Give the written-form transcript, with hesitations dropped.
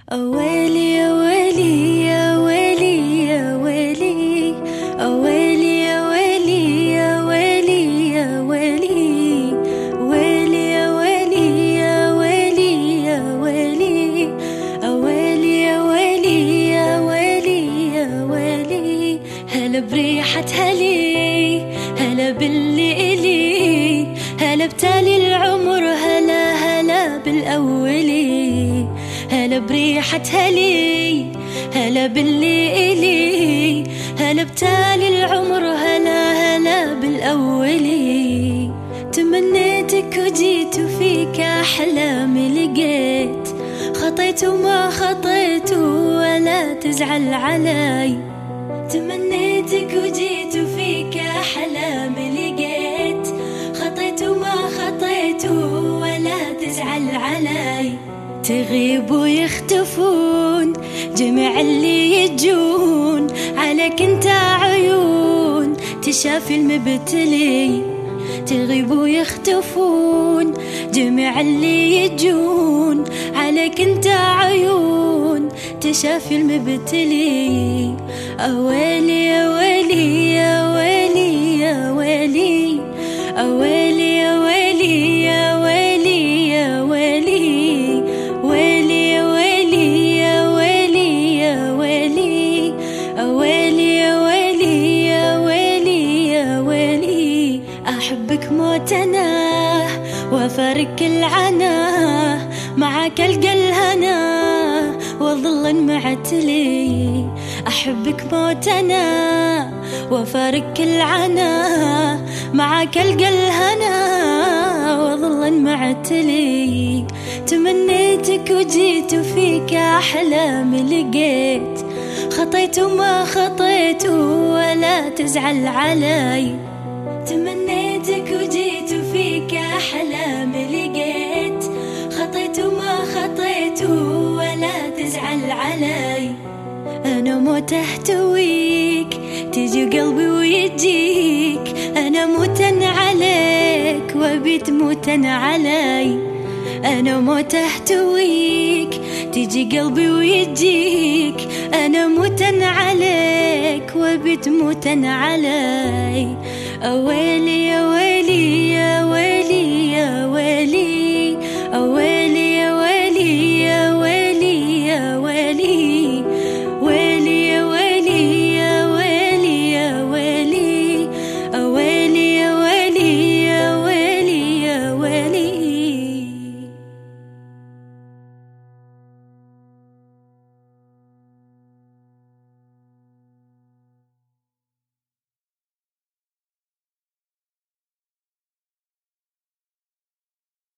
أويلي يا ويلي يا ويلي يا ويلي، أويلي يا ويلي يا ويلي يا ويلي، ويلي يا ويلي يا ويلي يا ويلي، أويلي يا ويلي يا ويلي يا ويلي. هلا بريحة هلي، هلا باللي إلي، هلا بتالي العمر، هلا هلا بالأولي. هلا بريحة هلي، هلا باللي إلي، هلا بتالي العمر، هلا هلا بالأولي. تمنيتك وجيت وفيك أحلامي لقيت، خطيت وما خطيت ولا تزعل علي. تمنيتك وجيت وفيك أحلامي لقيت، خطيت وما خطيت ولا تزعل علي. تغيب ويختفون جميع اللي يجون، عليك انت عيون تشافي المبتلي. تغيب ويختفون جميع اللي يجون، عليك انت عيون تشافي المبتلي. أويلي يا ويلي يا ويلي يا ويلي، أويلي يا ويلي يا ويلي يا ويلي، ويلي يا ويلي يا ويلي يا ويلي، أويلي يا ويلي يا ويلي يا ويلي. أحبك موت أنا وأفارق العنا، معك ألقى الهنا وظل معتلي. أحبك موت أنا وأفارق العنا، معك ألقى الهنا وظل معتلي. تمنيتك وجيت وفيك أحلامي لقيت، خطيت وما خطيت ولا تزعل علي. تمنيتك وجيت وفيك أحلامي لقيت، خطيت وما خطيت ولا تزعل علي. أنا موت أحتويك تجي قلبي ويجيك، أنا موتن عليك وبيت موتن علي. أنا موت أحتويك تجي قلبي ويجيك، أنا موتن عليك وبيت موتن علي. أويلي يا ويلي يا ويلي يا ويلي.